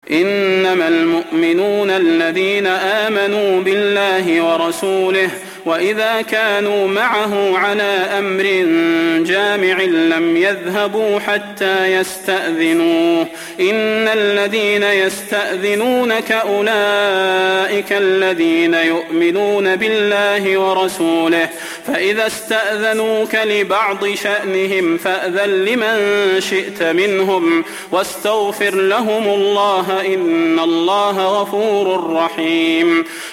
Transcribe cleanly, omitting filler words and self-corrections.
إنما المؤمنون الذين آمنوا بالله ورسوله وإذا كانوا معه على أمر جامع لم يذهبوا حتى يستأذنوه إن الذين يستأذنونك أولئك الذين يؤمنون بالله ورسوله فإذا استأذنوك لبعض شأنهم فأذن لمن شئت منهم واستغفر لهم الله إن الله غفور رحيم